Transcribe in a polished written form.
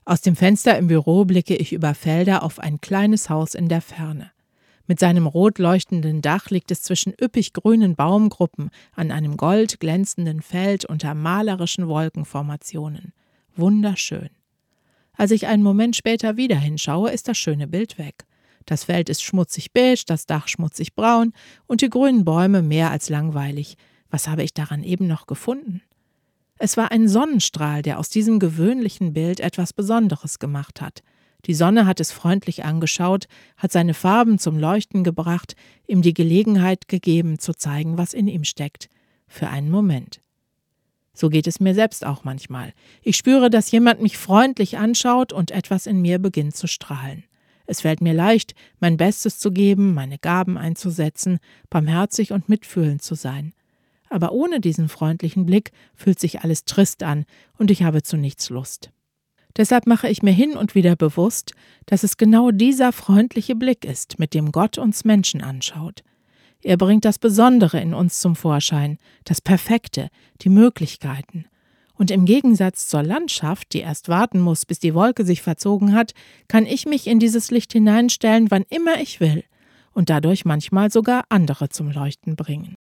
Aus dem Fenster im Büro blicke ich über Felder auf ein kleines Haus in der Ferne. Mit seinem rot leuchtenden Dach liegt es zwischen üppig grünen Baumgruppen an einem goldglänzenden Feld unter malerischen Wolkenformationen. Wunderschön. Als ich einen Moment später wieder hinschaue, ist das schöne Bild weg. Das Feld ist schmutzig beige, das Dach schmutzig braun und die grünen Bäume mehr als langweilig. Was habe ich daran eben noch gefunden? Es war ein Sonnenstrahl, der aus diesem gewöhnlichen Bild etwas Besonderes gemacht hat. Die Sonne hat es freundlich angeschaut, hat seine Farben zum Leuchten gebracht, ihm die Gelegenheit gegeben, zu zeigen, was in ihm steckt. Für einen Moment. So geht es mir selbst auch manchmal. Ich spüre, dass jemand mich freundlich anschaut und etwas in mir beginnt zu strahlen. Es fällt mir leicht, mein Bestes zu geben, meine Gaben einzusetzen, barmherzig und mitfühlend zu sein. Aber ohne diesen freundlichen Blick fühlt sich alles trist an und ich habe zu nichts Lust. Deshalb mache ich mir hin und wieder bewusst, dass es genau dieser freundliche Blick ist, mit dem Gott uns Menschen anschaut. Er bringt das Besondere in uns zum Vorschein, das Perfekte, die Möglichkeiten. Und im Gegensatz zur Landschaft, die erst warten muss, bis die Wolke sich verzogen hat, kann ich mich in dieses Licht hineinstellen, wann immer ich will und dadurch manchmal sogar andere zum Leuchten bringen.